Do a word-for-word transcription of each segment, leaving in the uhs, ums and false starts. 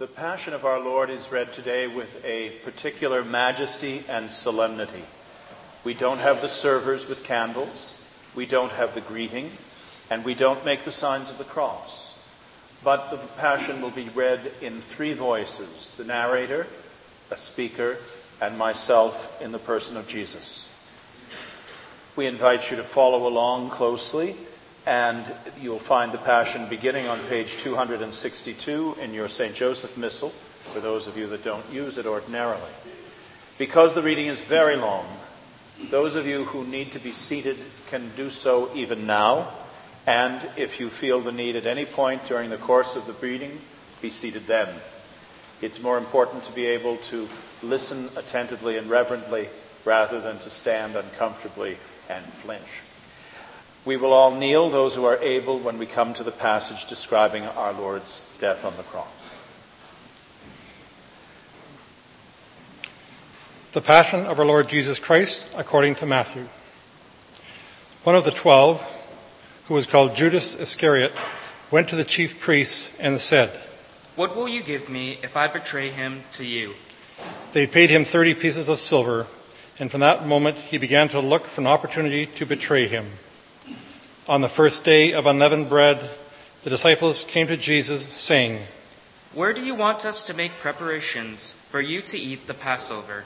The Passion of our Lord is read today with a particular majesty and solemnity. We don't have the servers with candles, we don't have the greeting, and we don't make the signs of the cross. But the Passion will be read in three voices: the narrator, a speaker, and myself in the person of Jesus. We invite you to follow along closely, and you'll find the Passion beginning on page two hundred sixty-two in your Saint Joseph Missal, for those of you that don't use it ordinarily. Because the reading is very long, those of you who need to be seated can do so even now, and if you feel the need at any point during the course of the reading, be seated then. It's more important to be able to listen attentively and reverently rather than to stand uncomfortably and flinch. We will all kneel, those who are able, when we come to the passage describing our Lord's death on the cross. The Passion of our Lord Jesus Christ according to Matthew. One of the twelve, who was called Judas Iscariot, went to the chief priests and said, "What will you give me if I betray him to you?" They paid him thirty pieces of silver, and from that moment he began to look for an opportunity to betray him. On the first day of unleavened bread, the disciples came to Jesus, saying, "Where do you want us to make preparations for you to eat the Passover?"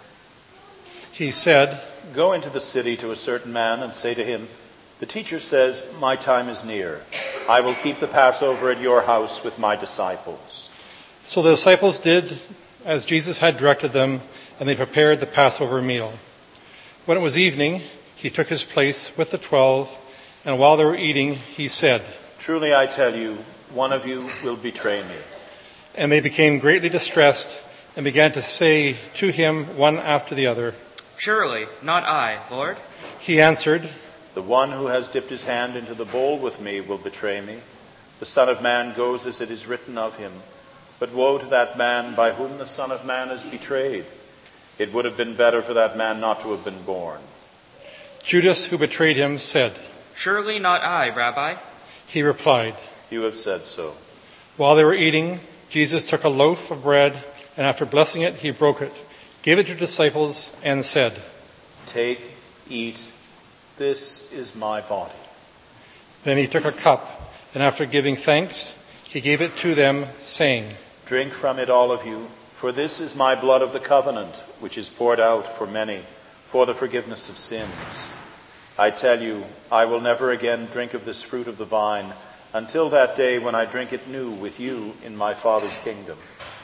He said, "Go into the city to a certain man and say to him, 'The teacher says, my time is near. I will keep the Passover at your house with my disciples.'" So the disciples did as Jesus had directed them, and they prepared the Passover meal. When it was evening, he took his place with the twelve, and while they were eating, he said, "Truly I tell you, one of you will betray me." And they became greatly distressed and began to say to him one after the other, "Surely not I, Lord." He answered, "The one who has dipped his hand into the bowl with me will betray me. The Son of Man goes as it is written of him. But woe to that man by whom the Son of Man is betrayed. It would have been better for that man not to have been born." Judas, who betrayed him, said, "Surely not I, Rabbi." He replied, "You have said so." While they were eating, Jesus took a loaf of bread, and after blessing it, he broke it, gave it to the disciples, and said, "Take, eat, this is my body." Then he took a cup, and after giving thanks, he gave it to them, saying, "Drink from it, all of you, for this is my blood of the covenant, which is poured out for many for the forgiveness of sins. I tell you, I will never again drink of this fruit of the vine until that day when I drink it new with you in my Father's kingdom."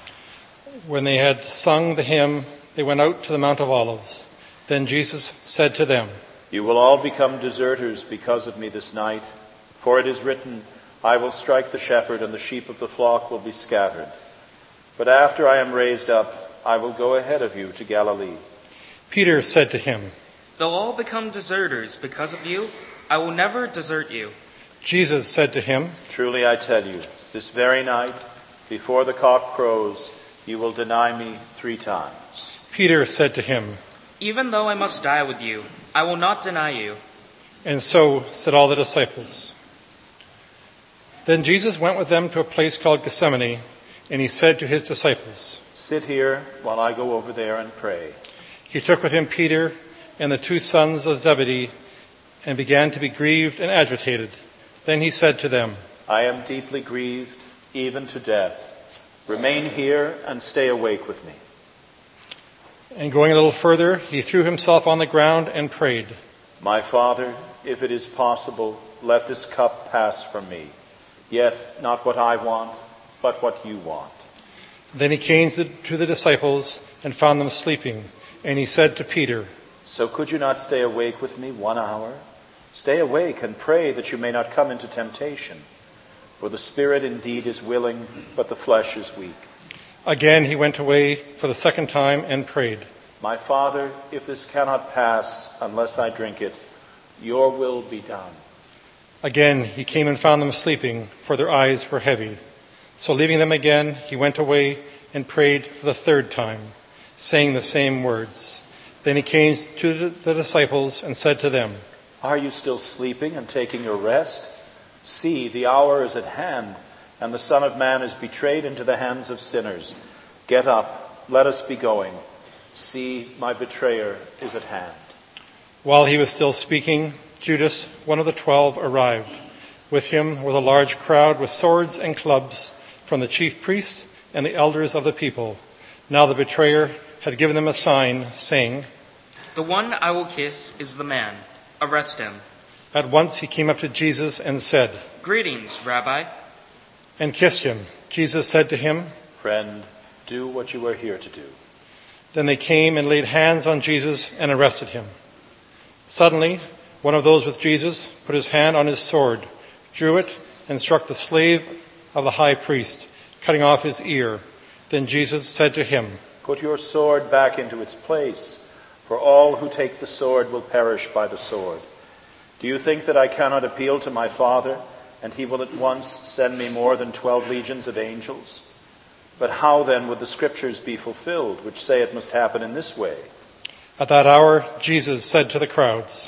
When they had sung the hymn, they went out to the Mount of Olives. Then Jesus said to them, "You will all become deserters because of me this night, for it is written, I will strike the shepherd and the sheep of the flock will be scattered. But after I am raised up, I will go ahead of you to Galilee." Peter said to him, "They'll all become deserters because of you. I will never desert you." Jesus said to him, "Truly I tell you, this very night, before the cock crows, you will deny me three times." Peter said to him, "Even though I must die with you, I will not deny you." And so said all the disciples. Then Jesus went with them to a place called Gethsemane, and he said to his disciples, "Sit here while I go over there and pray." He took with him Peter and the two sons of Zebedee and began to be grieved and agitated. Then he said to them, "I am deeply grieved, even to death. Remain here and stay awake with me." And going a little further, he threw himself on the ground and prayed, "My Father, if it is possible, let this cup pass from me. Yet not what I want, but what you want." Then he came to the disciples and found them sleeping. And he said to Peter, "So could you not stay awake with me one hour? Stay awake and pray that you may not come into temptation. For the spirit indeed is willing, but the flesh is weak." Again he went away for the second time and prayed, "My Father, if this cannot pass unless I drink it, your will be done." Again he came and found them sleeping, for their eyes were heavy. So leaving them again, he went away and prayed for the third time, saying the same words. Then he came to the disciples and said to them, "Are you still sleeping and taking your rest? See, the hour is at hand, and the Son of Man is betrayed into the hands of sinners. Get up, let us be going. See, my betrayer is at hand." While he was still speaking, Judas, one of the twelve, arrived. With him was a large crowd with swords and clubs from the chief priests and the elders of the people. Now the betrayer had given them a sign, saying, "The one I will kiss is the man. Arrest him." At once he came up to Jesus and said, "Greetings, Rabbi," and kissed him. Jesus said to him, "Friend, do what you are here to do." Then they came and laid hands on Jesus and arrested him. Suddenly, one of those with Jesus put his hand on his sword, drew it, and struck the slave of the high priest, cutting off his ear. Then Jesus said to him, "Put your sword back into its place, for all who take the sword will perish by the sword. Do you think that I cannot appeal to my Father, and he will at once send me more than twelve legions of angels? But how then would the scriptures be fulfilled, which say it must happen in this way?" At that hour, Jesus said to the crowds,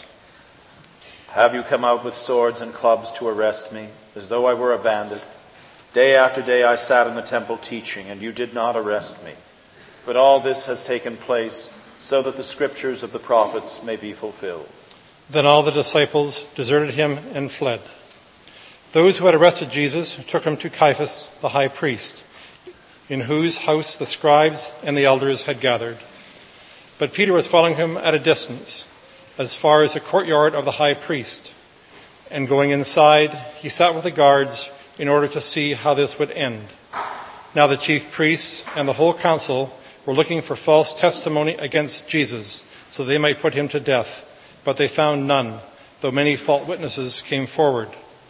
"Have you come out with swords and clubs to arrest me, as though I were a bandit? Day after day I sat in the temple teaching, and you did not arrest me. But all this has taken place so that the scriptures of the prophets may be fulfilled." Then all the disciples deserted him and fled. Those who had arrested Jesus took him to Caiaphas, the high priest, in whose house the scribes and the elders had gathered. But Peter was following him at a distance, as far as the courtyard of the high priest. And going inside, he sat with the guards in order to see how this would end. Now the chief priests and the whole council were looking for false testimony against Jesus, so they might put him to death. But they found none, though many false witnesses came forward.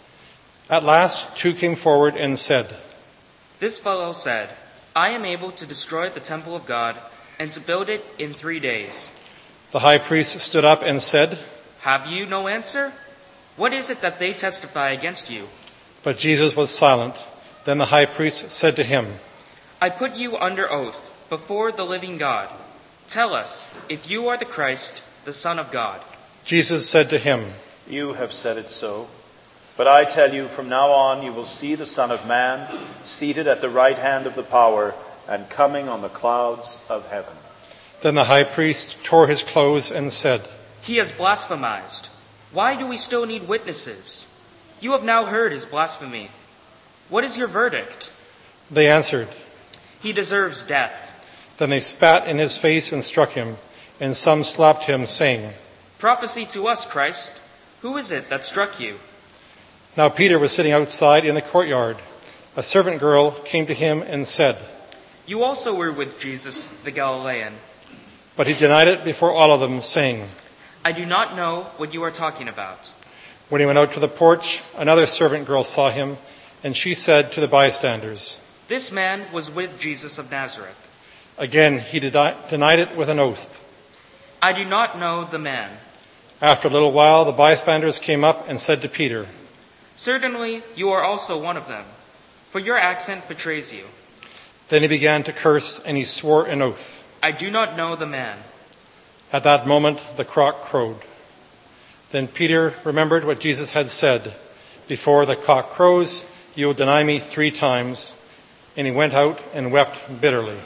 At last, two came forward and said, "This fellow said, 'I am able to destroy the temple of God and to build it in three days.'" The high priest stood up and said, "Have you no answer? What is it that they testify against you?" But Jesus was silent. Then the high priest said to him, "I put you under oath before the living God. Tell us if you are the Christ, the Son of God." Jesus said to him, "You have said it so. But I tell you, from now on you will see the Son of Man seated at the right hand of the power and coming on the clouds of heaven." Then the high priest tore his clothes and said, "He has blasphemized. Why do we still need witnesses? You have now heard his blasphemy. What is your verdict?" They answered, "He deserves death." Then they spat in his face and struck him, and some slapped him, saying, "Prophesy to us, Christ. Who is it that struck you?" Now Peter was sitting outside in the courtyard. A servant girl came to him and said, "You also were with Jesus the Galilean." But he denied it before all of them, saying, "I do not know what you are talking about." When he went out to the porch, another servant girl saw him, and she said to the bystanders, "This man was with Jesus of Nazareth." Again he deni- denied it with an oath. "I do not know the man." After a little while, the bystanders came up and said to Peter, "Certainly you are also one of them, for your accent betrays you." Then he began to curse, and he swore an oath. "I do not know the man." At that moment, the cock crowed. Then Peter remembered what Jesus had said, "Before the cock crows, you will deny me three times." And he went out and wept bitterly.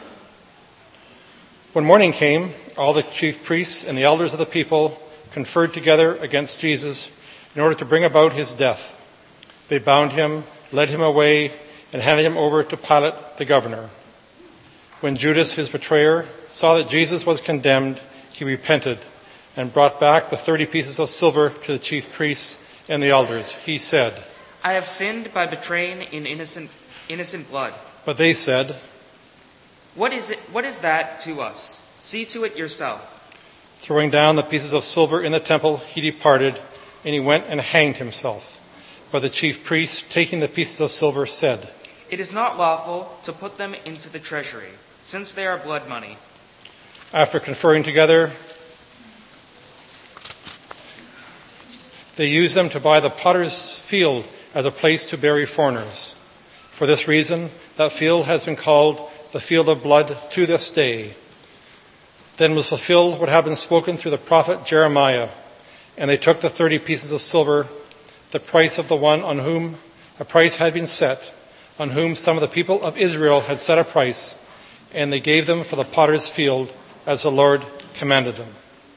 When morning came, all the chief priests and the elders of the people conferred together against Jesus in order to bring about his death. They bound him, led him away, and handed him over to Pilate, the governor. When Judas, his betrayer, saw that Jesus was condemned, he repented and brought back the thirty pieces of silver to the chief priests and the elders. He said, "I have sinned by betraying in innocent, innocent blood." But they said, What is it? What is that to us? See to it yourself." Throwing down the pieces of silver in the temple, he departed, and he went and hanged himself. But the chief priests, taking the pieces of silver, said, "It is not lawful to put them into the treasury, since they are blood money." After conferring together, they used them to buy the potter's field as a place to bury foreigners. For this reason, that field has been called the field of blood to this day. Then was fulfilled what had been spoken through the prophet Jeremiah. And they took the thirty pieces of silver, the price of the one on whom a price had been set, on whom some of the people of Israel had set a price, and they gave them for the potter's field, as the Lord commanded them.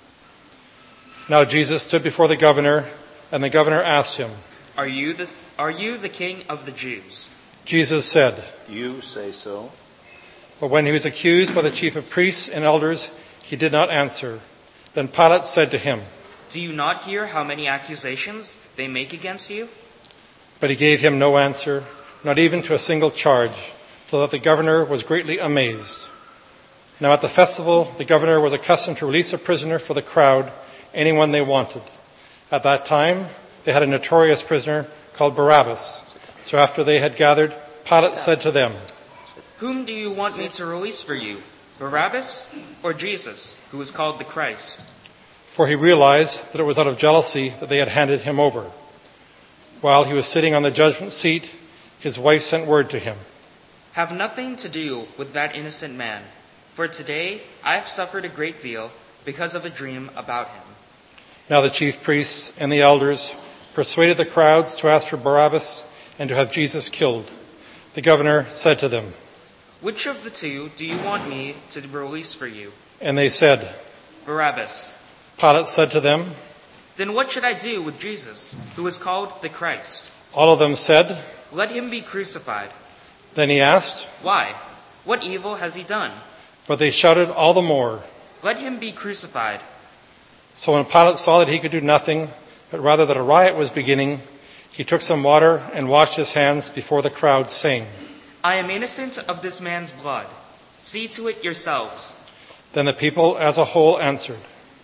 Now Jesus stood before the governor, and the governor asked him, Are you the, are you the king of the Jews? Jesus said, You say so. But when he was accused by the chief of priests and elders, he did not answer. Then Pilate said to him, Do you not hear how many accusations they make against you? But he gave him no answer, not even to a single charge, so that the governor was greatly amazed. Now at the festival, the governor was accustomed to release a prisoner for the crowd, anyone they wanted. At that time, they had a notorious prisoner called Barabbas. So after they had gathered, Pilate said to them, Whom do you want me to release for you, Barabbas or Jesus, who is called the Christ? For he realized that it was out of jealousy that they had handed him over. While he was sitting on the judgment seat, his wife sent word to him, Have nothing to do with that innocent man, for today I have suffered a great deal because of a dream about him. Now the chief priests and the elders persuaded the crowds to ask for Barabbas and to have Jesus killed. The governor said to them, Which of the two do you want me to release for you? And they said, Barabbas. Pilate said to them, Then what should I do with Jesus, who is called the Christ? All of them said, Let him be crucified. Then he asked, Why? What evil has he done? But they shouted all the more, Let him be crucified. So when Pilate saw that he could do nothing, but rather that a riot was beginning, he took some water and washed his hands before the crowd, saying, I am innocent of this man's blood. See to it yourselves. Then the people as a whole answered,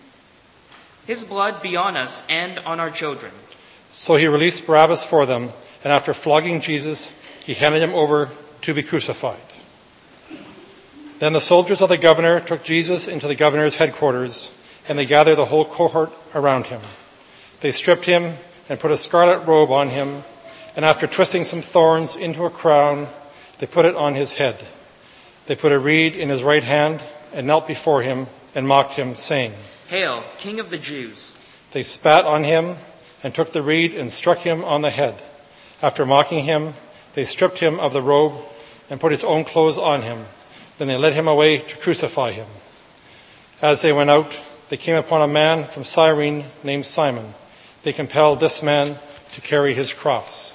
His blood be on us and on our children. So he released Barabbas for them, and after flogging Jesus, he handed him over to be crucified. Then the soldiers of the governor took Jesus into the governor's headquarters, and they gathered the whole cohort around him. They stripped him and put a scarlet robe on him, and after twisting some thorns into a crown, they put it on his head. They put a reed in his right hand and knelt before him and mocked him, saying, Hail, King of the Jews! They spat on him and took the reed and struck him on the head. After mocking him, they stripped him of the robe and put his own clothes on him. Then they led him away to crucify him. As they went out, they came upon a man from Cyrene named Simon. They compelled this man to carry his cross.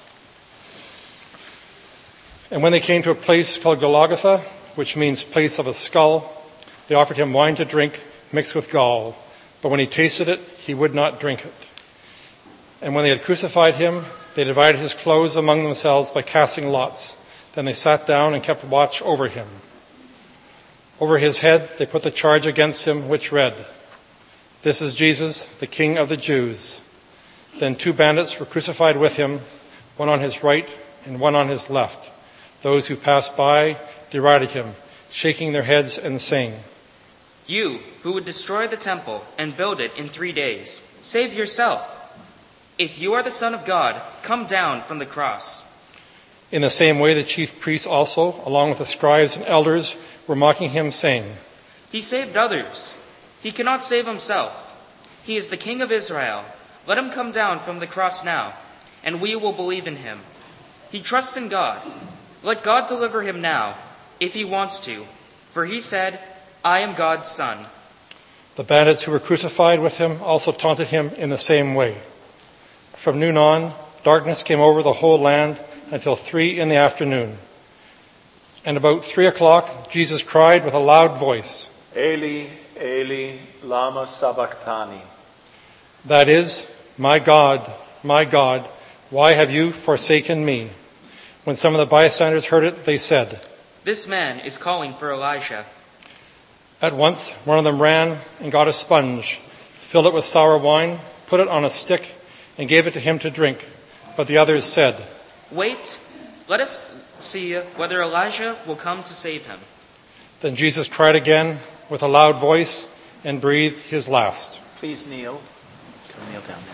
And when they came to a place called Golgotha, which means place of a skull, they offered him wine to drink mixed with gall. But when he tasted it, he would not drink it. And when they had crucified him, they divided his clothes among themselves by casting lots. Then they sat down and kept watch over him. Over his head they put the charge against him, which read, This is Jesus, the King of the Jews. Then two bandits were crucified with him, one on his right and one on his left. Those who passed by derided him, shaking their heads and saying, You, who would destroy the temple and build it in three days, save yourself. If you are the Son of God, come down from the cross. In the same way, the chief priests also, along with the scribes and elders, were mocking him, saying, He saved others. He cannot save himself. He is the King of Israel. Let him come down from the cross now, and we will believe in him. He trusts in God. Let God deliver him now, if he wants to. For he said, I am God's son. The bandits who were crucified with him also taunted him in the same way. From noon on, darkness came over the whole land until three in the afternoon. And about three o'clock, Jesus cried with a loud voice, Eli, Eli, lama sabachthani. That is, My God, my God, why have you forsaken me? When some of the bystanders heard it, they said, This man is calling for Elijah. At once, one of them ran and got a sponge, filled it with sour wine, put it on a stick, and gave it to him to drink. But the others said, Wait, let us see whether Elijah will come to save him. Then Jesus cried again with a loud voice and breathed his last. Please kneel. Come kneel down.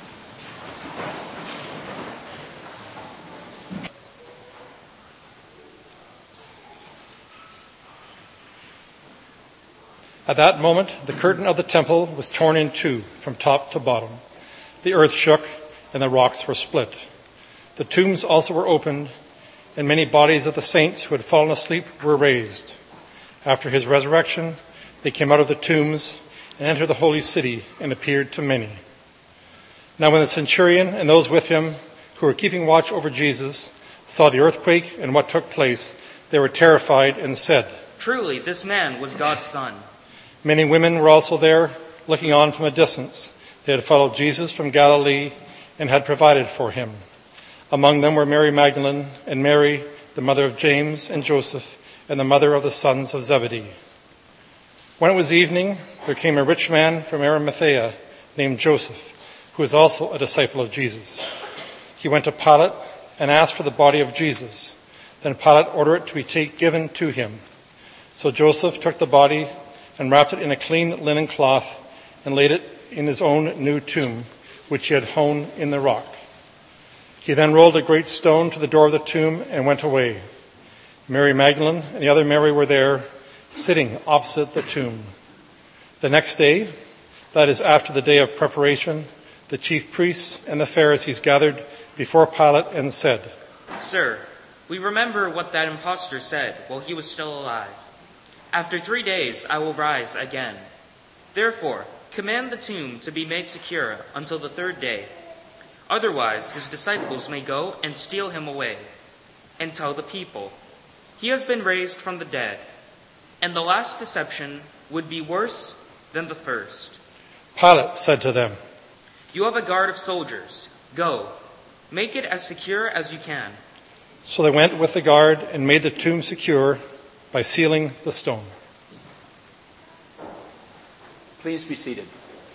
At that moment, the curtain of the temple was torn in two from top to bottom. The earth shook and the rocks were split. The tombs also were opened, and many bodies of the saints who had fallen asleep were raised. After his resurrection, they came out of the tombs and entered the holy city and appeared to many. Now when the centurion and those with him who were keeping watch over Jesus saw the earthquake and what took place, they were terrified and said, "Truly, this man was God's son." Many women were also there, looking on from a distance. They had followed Jesus from Galilee and had provided for him. Among them were Mary Magdalene and Mary, the mother of James and Joseph, and the mother of the sons of Zebedee. When it was evening, there came a rich man from Arimathea named Joseph, who was also a disciple of Jesus. He went to Pilate and asked for the body of Jesus. Then Pilate ordered it to be take, given to him. So Joseph took the body and wrapped it in a clean linen cloth and laid it in his own new tomb, which he had hewn in the rock. He then rolled a great stone to the door of the tomb and went away. Mary Magdalene and the other Mary were there, sitting opposite the tomb. The next day, that is after the day of preparation, the chief priests and the Pharisees gathered before Pilate and said, "Sir, we remember what that impostor said while he was still alive. After three days I will rise again. Therefore, command the tomb to be made secure until the third day. Otherwise, his disciples may go and steal him away and tell the people, 'He has been raised from the dead.' And the last deception would be worse than the first." Pilate said to them, "You have a guard of soldiers. Go, make it as secure as you can." So they went with the guard and made the tomb secure by sealing the stone. Please be seated.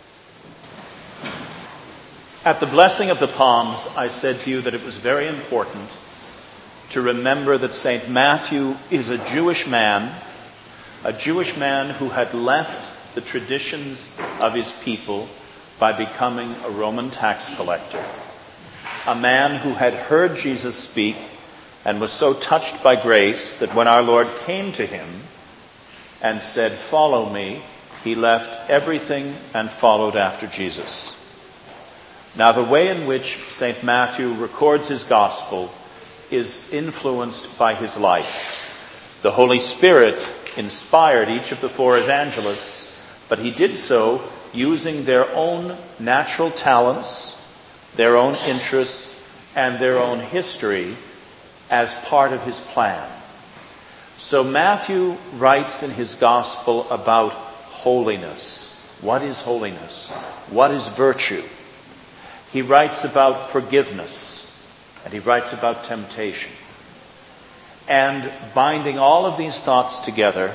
At the blessing of the palms, I said to you that it was very important to remember that Saint Matthew is a Jewish man, a Jewish man who had left the traditions of his people by becoming a Roman tax collector. A man who had heard Jesus speak and was so touched by grace that when our Lord came to him and said, "Follow me," he left everything and followed after Jesus. Now, the way in which Saint Matthew records his gospel is influenced by his life. The Holy Spirit inspired each of the four evangelists, but he did so using their own natural talents, their own interests, and their own history as part of his plan. So Matthew writes in his gospel about holiness. What is holiness? What is virtue? He writes about forgiveness, and he writes about temptation. And binding all of these thoughts together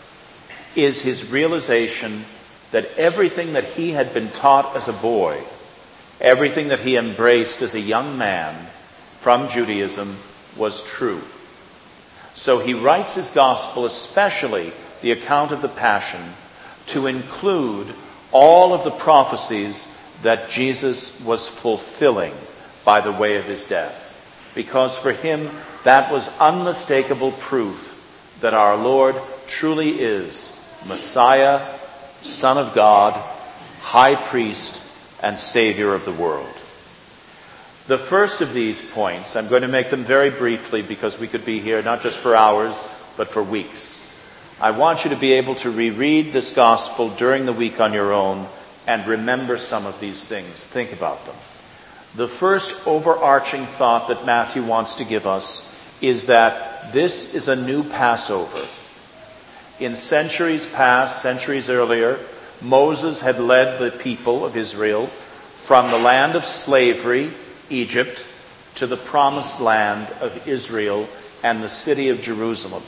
is his realization that everything that he had been taught as a boy, everything that he embraced as a young man from Judaism, was true. So he writes his gospel, especially the account of the Passion, to include all of the prophecies that Jesus was fulfilling by the way of his death. Because for him, that was unmistakable proof that our Lord truly is Messiah, Son of God, High Priest, and Savior of the world. The first of these points, I'm going to make them very briefly because we could be here not just for hours, but for weeks. I want you to be able to reread this gospel during the week on your own and remember some of these things. Think about them. The first overarching thought that Matthew wants to give us is that this is a new Passover. In centuries past, centuries earlier, Moses had led the people of Israel from the land of slavery, Egypt, to the promised land of Israel and the city of Jerusalem.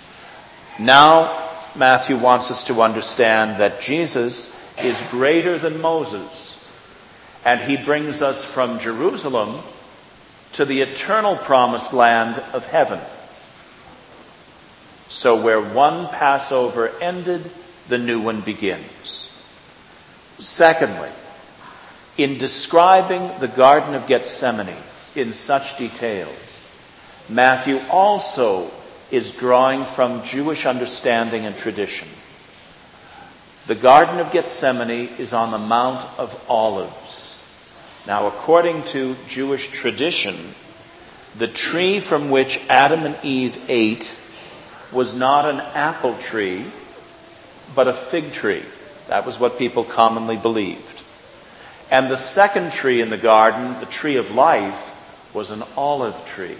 Now, Matthew wants us to understand that Jesus is greater than Moses, and he brings us from Jerusalem to the eternal promised land of heaven. So where one Passover ended, the new one begins. Secondly, in describing the Garden of Gethsemane in such detail, Matthew also is drawing from Jewish understanding and tradition. The Garden of Gethsemane is on the Mount of Olives. Now, according to Jewish tradition, The tree from which Adam and Eve ate was not an apple tree, but a fig tree. That was what people commonly believed. And the second tree in the garden, the tree of life, was an olive tree.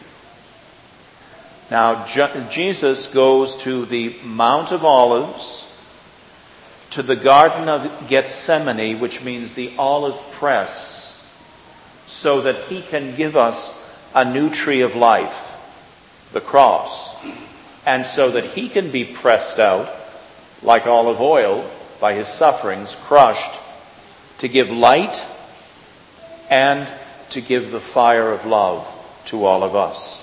Now, Jesus goes to the Mount of Olives, to the Garden of Gethsemane, which means the olive press, so that he can give us a new tree of life, the cross, and so that he can be pressed out like olive oil by his sufferings, crushed, to give light and to give the fire of love to all of us.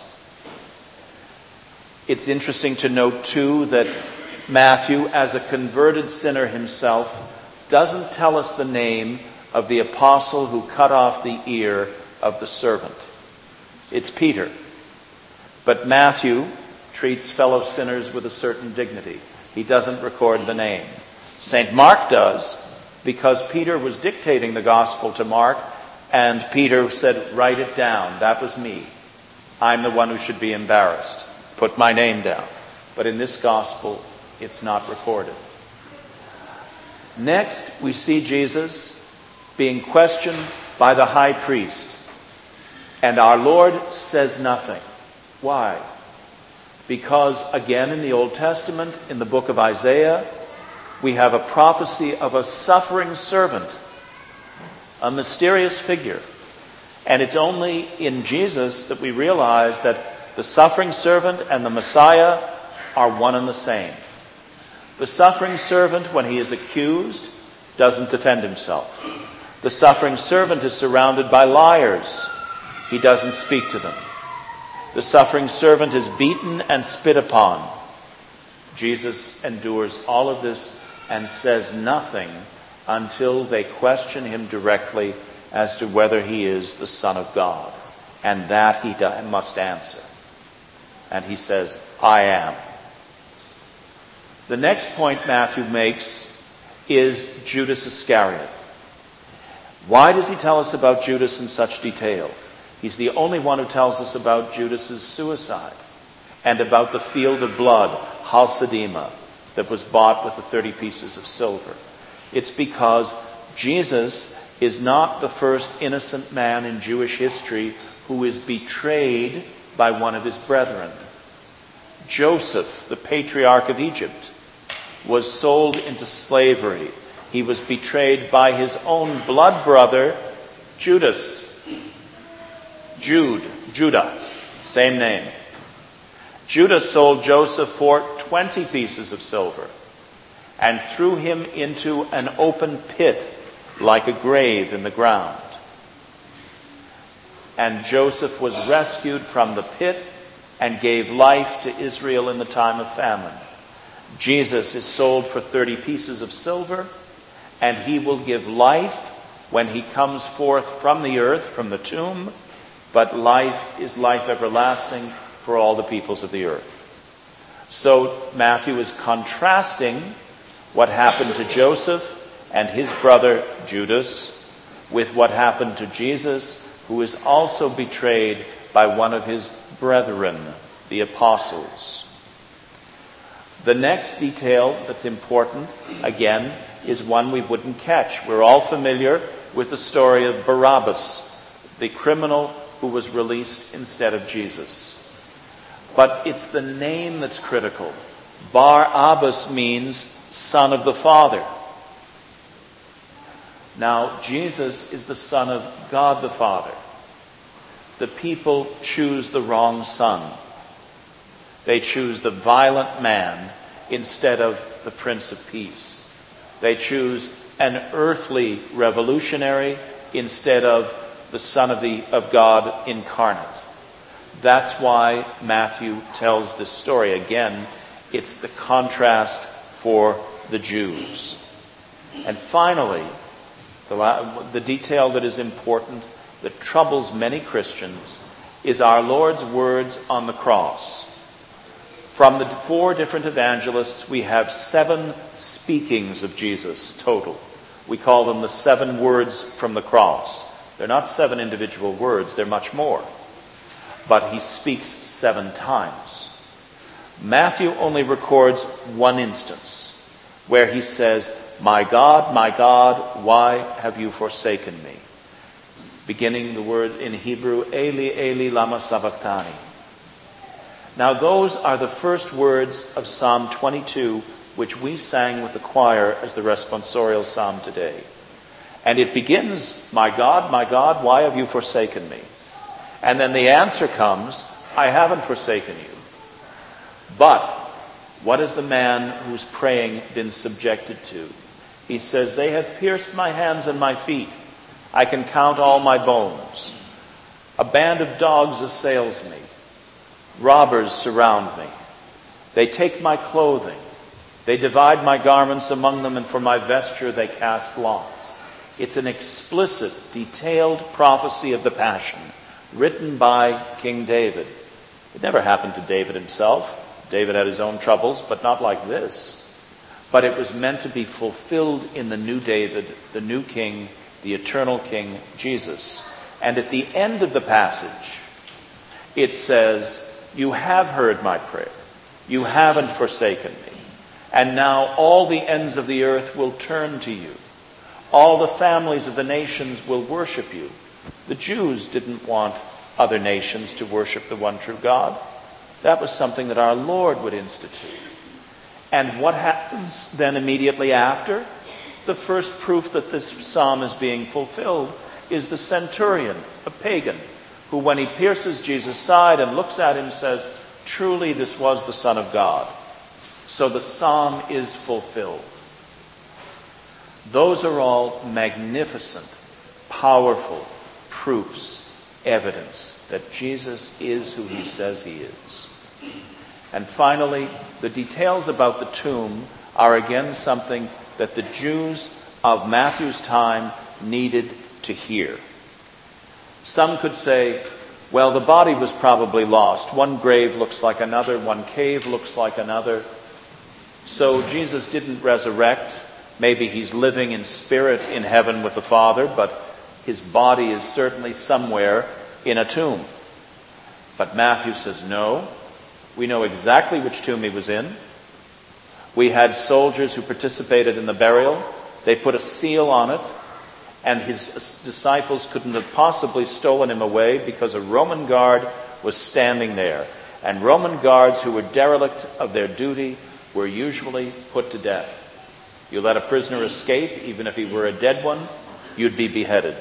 It's interesting to note, too, that Matthew, as a converted sinner himself, doesn't tell us the name of the apostle who cut off the ear of the servant. It's Peter. But Matthew treats fellow sinners with a certain dignity. He doesn't record the name. Saint Mark does, because Peter was dictating the gospel to Mark, and Peter said, "Write it down. That was me. I'm the one who should be embarrassed. Put my name down." But in this gospel, it's not recorded. Next, we see Jesus being questioned by the high priest. And our Lord says nothing. Why? Because, again, in the Old Testament, in the book of Isaiah, we have a prophecy of a suffering servant, a mysterious figure. And it's only in Jesus that we realize that the suffering servant and the Messiah are one and the same. The suffering servant, when he is accused, doesn't defend himself. The suffering servant is surrounded by liars. He doesn't speak to them. The suffering servant is beaten and spit upon. Jesus endures all of this and says nothing until they question him directly as to whether he is the Son of God. And that he must answer. And he says, "I am." The next point Matthew makes is Judas Iscariot. Why does he tell us about Judas in such detail? He's the only one who tells us about Judas's suicide and about the field of blood, Halsadima, that was bought with the thirty pieces of silver. It's because Jesus is not the first innocent man in Jewish history who is betrayed by one of his brethren. Joseph, the patriarch of Egypt, was sold into slavery. He was betrayed by his own blood brother, Judas. Jude, Judah, same name. Judas sold Joseph for twenty pieces of silver and threw him into an open pit like a grave in the ground. And Joseph was rescued from the pit and gave life to Israel in the time of famine. Jesus is sold for thirty pieces of silver, and he will give life when he comes forth from the earth, from the tomb, but life is life everlasting for all the peoples of the earth. So Matthew is contrasting what happened to Joseph and his brother Judas with what happened to Jesus, who is also betrayed by one of his brethren, the apostles. The next detail that's important, again, is one we wouldn't catch. We're all familiar with the story of Barabbas, the criminal who was released instead of Jesus. But it's the name that's critical. Barabbas means son of the Father. Now, Jesus is the Son of God the Father. The people choose the wrong son. They choose the violent man instead of the Prince of Peace. They choose an earthly revolutionary instead of the Son of, the, of God incarnate. That's why Matthew tells this story. Again, it's the contrast for the Jews. And finally, the, the detail that is important, that troubles many Christians, is our Lord's words on the cross. From the four different evangelists, we have seven speakings of Jesus total. We call them the seven words from the cross. They're not seven individual words, they're much more. but he speaks seven times. Matthew only records one instance where he says, "My God, my God, why have you forsaken me?" Beginning the word in Hebrew, Eli, Eli, lama sabachthani. Now those are the first words of Psalm twenty-two, which we sang with the choir as the responsorial psalm today. And it begins, "My God, my God, why have you forsaken me?" And then the answer comes, "I haven't forsaken you." But what has the man who's praying been subjected to? He says, "They have pierced my hands and my feet. I can count all my bones. A band of dogs assails me. Robbers surround me. They take my clothing. They divide my garments among them, and for my vesture they cast lots." It's an explicit, detailed prophecy of the Passion, written by King David. It never happened to David himself. David had his own troubles, but not like this. But it was meant to be fulfilled in the new David, the new king, the eternal King, Jesus. And at the end of the passage, it says, "You have heard my prayer. You haven't forsaken me. And now all the ends of the earth will turn to you. All the families of the nations will worship you." The Jews didn't want other nations to worship the one true God. That was something that our Lord would institute. And what happens then immediately after? The first proof that this psalm is being fulfilled is the centurion, a pagan, who when he pierces Jesus' side and looks at him says, "Truly this was the Son of God." So the psalm is fulfilled. Those are all magnificent, powerful proofs, evidence that Jesus is who he says he is. And finally, the details about the tomb are again something that the Jews of Matthew's time needed to hear. Some could say, well, the body was probably lost. One grave looks like another, one cave looks like another. So Jesus didn't resurrect. Maybe he's living in spirit in heaven with the Father, but his body is certainly somewhere in a tomb. But Matthew says, no, we know exactly which tomb he was in. We had soldiers who participated in the burial. They put a seal on it, and his disciples couldn't have possibly stolen him away because a Roman guard was standing there. And Roman guards who were derelict of their duty were usually put to death. You let a prisoner escape, even if he were a dead one, you'd be beheaded.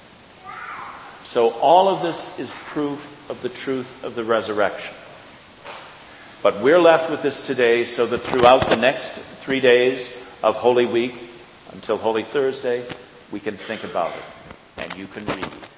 So all of this is proof of the truth of the resurrection. But we're left with this today so that throughout the next three days of Holy Week, until Holy Thursday, we can think about it, and you can read.